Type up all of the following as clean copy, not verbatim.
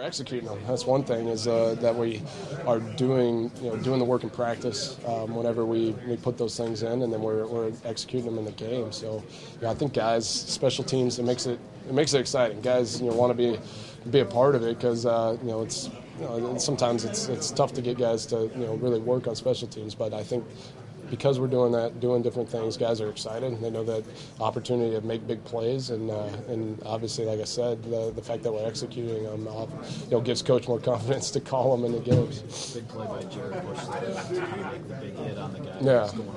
executing them. That's one thing is that we are doing the work in practice whenever we put those things in, and then we're executing them in the game. So I think guys, special teams, it makes it exciting. Guys want to be a part of it because it's sometimes it's tough to get guys to really work on special teams, but I think because we're doing different things, guys are excited. They know that opportunity to make big plays, and obviously, like I said, the fact that we're executing them, gives coach more confidence to call them in the games. Big play by Jared Bush to make the big hit on the guy.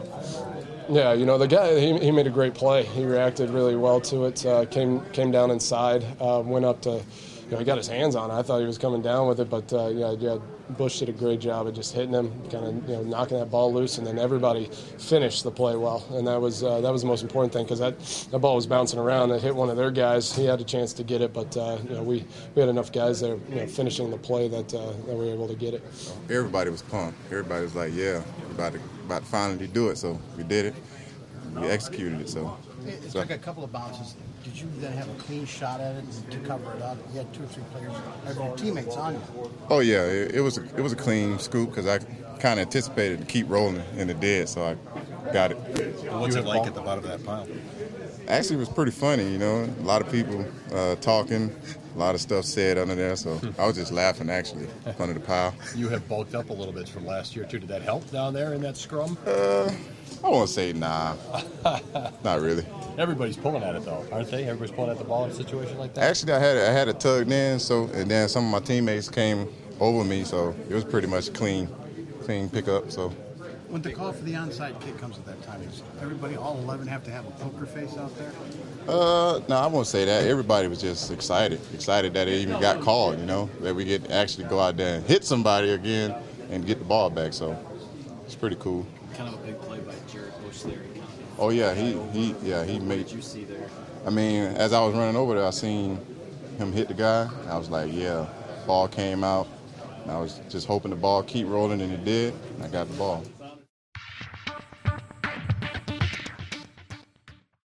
Yeah. Yeah, the guy, he made a great play. He reacted really well to it. Came down inside, went up to. He got his hands on it. I thought he was coming down with it, but Bush did a great job of just hitting him, kind of knocking that ball loose, and then everybody finished the play well, and that was the most important thing because that ball was bouncing around. It hit one of their guys. He had a chance to get it, but we had enough guys there finishing the play that we were able to get it. Everybody was pumped. Everybody was like, "Yeah, we're about to finally do it." So we did it. We executed it. So it took a couple of bounces. Did you then have a clean shot at it to cover it up? You had 2 or 3 players, or your teammates on you. Oh yeah, it was a clean scoop because I kind of anticipated to keep rolling and it did, so I got it. What's it like at the bottom of that pile? Actually, it was pretty funny. A lot of people talking, a lot of stuff said under there, so I was just laughing actually under the pile. You have bulked up a little bit from last year too. Did that help down there in that scrum? I won't say nah, not really. Everybody's pulling at it though, aren't they? Everybody's pulling at the ball in a situation like that. Actually, I had it tugged in, and then some of my teammates came over me, so it was pretty much clean pickup. So when the call for the onside kick comes at that time, does everybody, all 11, have to have a poker face out there? No, I won't say that. Everybody was just excited that it even got called. That we get actually go out there and hit somebody again and get the ball back. So it's pretty cool. Kind of a big play by Jared Bush there. Oh yeah, he made. What did you see there? I mean, as I was running over there, I seen him hit the guy. I was like, yeah, ball came out. And I was just hoping the ball keep rolling, and it did. And I got the ball.